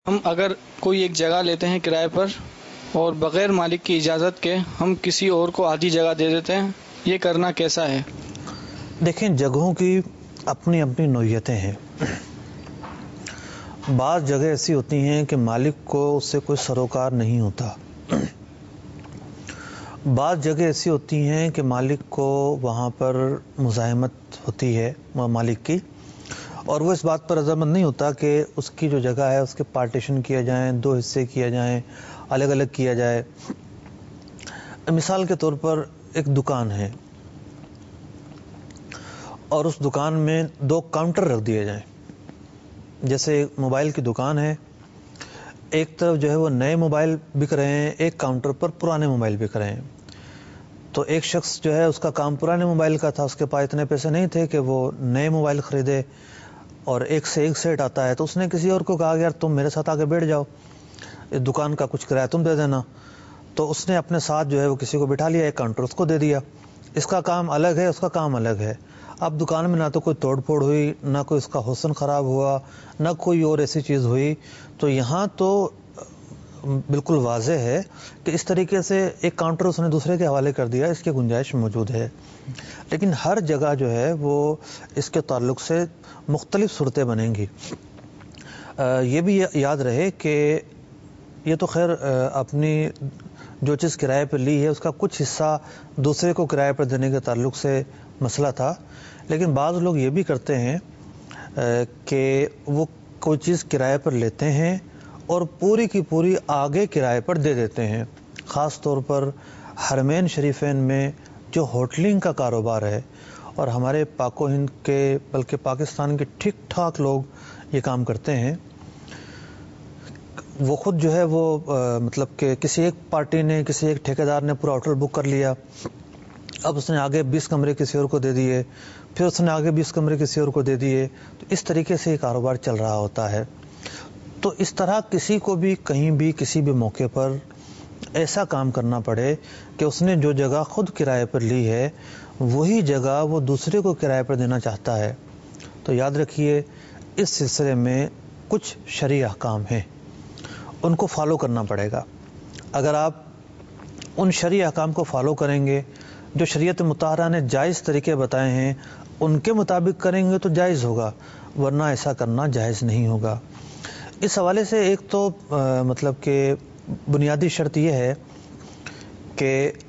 ہم اگر کوئی ایک جگہ لیتے ہیں کرائے پر اور بغیر مالک کی اجازت کے ہم کسی اور کو آدھی جگہ دے دیتے ہیں، یہ کرنا کیسا ہے؟ دیکھیں، جگہوں کی اپنی اپنی نوعیتیں ہیں۔ بعض جگہ ایسی ہوتی ہیں کہ مالک کو اس سے کوئی سروکار نہیں ہوتا، بعض جگہ ایسی ہوتی ہیں کہ مالک کو وہاں پر مزاحمت ہوتی ہے مالک کی، اور وہ اس بات پر رضامند نہیں ہوتا کہ اس کی جو جگہ ہے اس کے پارٹیشن کیے جائیں، دو حصے کیے جائیں، الگ الگ کیا جائے۔ مثال کے طور پر ایک دکان ہے اور اس دکان میں 2 کاؤنٹر رکھ دیے جائیں۔ جیسے موبائل کی دکان ہے، ایک طرف جو ہے وہ نئے موبائل بک رہے ہیں، ایک کاؤنٹر پر پرانے موبائل بک رہے ہیں۔ تو ایک شخص جو ہے اس کا کام پرانے موبائل کا تھا، اس کے پاس اتنے پیسے نہیں تھے کہ وہ نئے موبائل خریدے، اور ایک سے ایک سیٹ آتا ہے، تو اس نے کسی اور کو کہا کہ یار تم میرے ساتھ آگے بیٹھ جاؤ، اس دکان کا کچھ کرایہ تم دے دینا۔ تو اس نے اپنے ساتھ جو ہے وہ کسی کو بٹھا لیا، ایک کاؤنٹر اس کو دے دیا۔ اس کا کام الگ ہے، اس کا کام الگ ہے۔ اب دکان میں نہ تو کوئی توڑ پھوڑ ہوئی، نہ کوئی اس کا حسن خراب ہوا، نہ کوئی اور ایسی چیز ہوئی۔ تو یہاں تو بالکل واضح ہے کہ اس طریقے سے ایک کاؤنٹر اس نے دوسرے کے حوالے کر دیا، اس کی گنجائش موجود ہے۔ لیکن ہر جگہ جو ہے وہ اس کے تعلق سے مختلف صورتیں بنیں گی۔ یہ بھی یاد رہے کہ یہ تو خیر اپنی جو چیز کرائے پر لی ہے اس کا کچھ حصہ دوسرے کو کرائے پر دینے کے تعلق سے مسئلہ تھا، لیکن بعض لوگ یہ بھی کرتے ہیں کہ وہ کوئی چیز کرائے پر لیتے ہیں اور پوری کی پوری آگے کرائے پر دے دیتے ہیں۔ خاص طور پر حرمین شریفین میں جو ہوٹلنگ کا کاروبار ہے، اور ہمارے پاک و ہند کے بلکہ پاکستان کے ٹھیک ٹھاک لوگ یہ کام کرتے ہیں، وہ خود جو ہے وہ مطلب کہ کسی ایک پارٹی نے، کسی ایک ٹھیکیدار نے پورا ہوٹل بک کر لیا، اب اس نے آگے 20 کمرے کسی اور کو دے دیے، پھر اس نے آگے 20 کمرے کسی اور کو دے دیے، تو اس طریقے سے یہ کاروبار چل رہا ہوتا ہے۔ تو اس طرح کسی کو بھی کہیں بھی کسی بھی موقع پر ایسا کام کرنا پڑے کہ اس نے جو جگہ خود کرائے پر لی ہے وہی جگہ وہ دوسرے کو کرائے پر دینا چاہتا ہے، تو یاد رکھیے اس سلسلے میں کچھ شرعی احکام ہیں، ان کو فالو کرنا پڑے گا۔ اگر آپ ان شرعی احکام کو فالو کریں گے، جو شریعت مطہرہ نے جائز طریقے بتائے ہیں ان کے مطابق کریں گے تو جائز ہوگا، ورنہ ایسا کرنا جائز نہیں ہوگا۔ اس حوالے سے ایک تو مطلب کہ بنیادی شرط یہ ہے کہ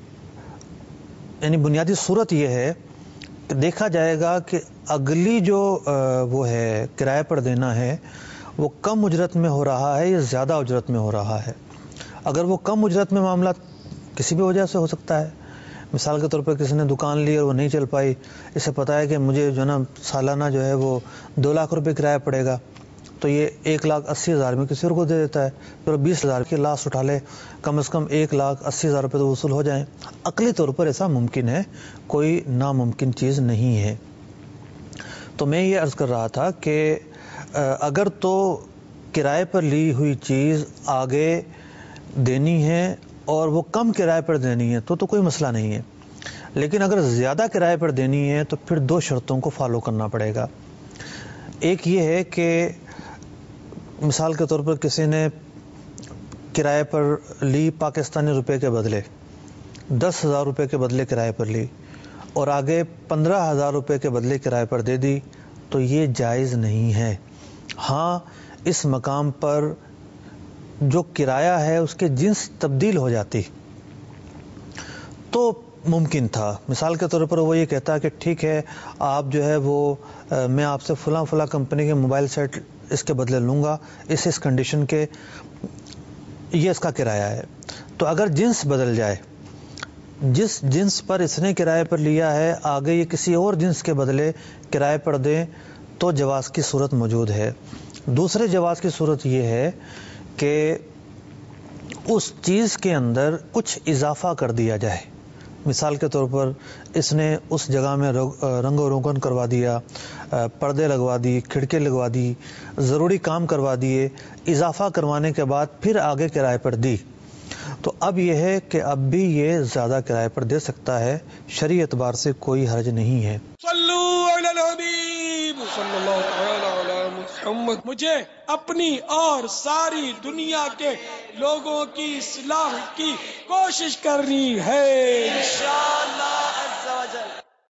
یعنی بنیادی صورت یہ ہے کہ دیکھا جائے گا کہ اگلی جو وہ ہے کرائے پر دینا ہے وہ کم اجرت میں ہو رہا ہے یا زیادہ اجرت میں ہو رہا ہے۔ اگر وہ کم اجرت میں معاملہ کسی بھی وجہ سے ہو سکتا ہے، مثال کے طور پر کسی نے دکان لی اور وہ نہیں چل پائی، اسے پتا ہے کہ مجھے جو ہے نا سالانہ جو ہے وہ 2 لاکھ روپے کرایہ پڑے گا، تو یہ 1,80,000 میں کسی اور کو دے دیتا ہے، پھر 20,000 کی لاس اٹھا لے، کم از کم 1,80,000 روپے تو وصول ہو جائیں۔ عقلی طور پر ایسا ممکن ہے، کوئی ناممکن چیز نہیں ہے۔ تو میں یہ عرض کر رہا تھا کہ اگر تو کرائے پر لی ہوئی چیز آگے دینی ہے اور وہ کم کرائے پر دینی ہے تو کوئی مسئلہ نہیں ہے، لیکن اگر زیادہ کرائے پر دینی ہے تو پھر 2 شرطوں کو فالو کرنا پڑے گا۔ ایک یہ ہے کہ مثال کے طور پر کسی نے کرائے پر لی پاکستانی روپے کے بدلے 10,000 روپے کے بدلے کرائے پر لی، اور آگے 15,000 روپے کے بدلے کرائے پر دے دی، تو یہ جائز نہیں ہے۔ ہاں، اس مقام پر جو کرایہ ہے اس کے جنس تبدیل ہو جاتی تو ممکن تھا۔ مثال کے طور پر وہ یہ کہتا کہ ٹھیک ہے، آپ جو ہے وہ میں آپ سے فلاں کمپنی کے موبائل سیٹ اس کے بدلے لوں گا، اس کنڈیشن کے، یہ اس کا کرایہ ہے۔ تو اگر جنس بدل جائے، جس جنس پر اس نے کرائے پر لیا ہے آگے یہ کسی اور جنس کے بدلے کرائے پر دیں تو جواز کی صورت موجود ہے۔ دوسرے جواز کی صورت یہ ہے کہ اس چیز کے اندر کچھ اضافہ کر دیا جائے۔ مثال کے طور پر اس نے اس جگہ میں رنگ و روگن کروا دیا، پردے لگوا دی، کھڑکے لگوا دی، ضروری کام کروا دیے، اضافہ کروانے کے بعد پھر آگے کرائے پر دی، تو اب یہ ہے کہ اب بھی یہ زیادہ کرائے پر دے سکتا ہے، شرعی اعتبار سے کوئی حرج نہیں ہے۔ صلو علی الحبیب صلی اللہ علیہ وسلم۔ مجھے اپنی اور ساری دنیا کے لوگوں کی اصلاح کی کوشش کرنی ہے انشاءاللہ۔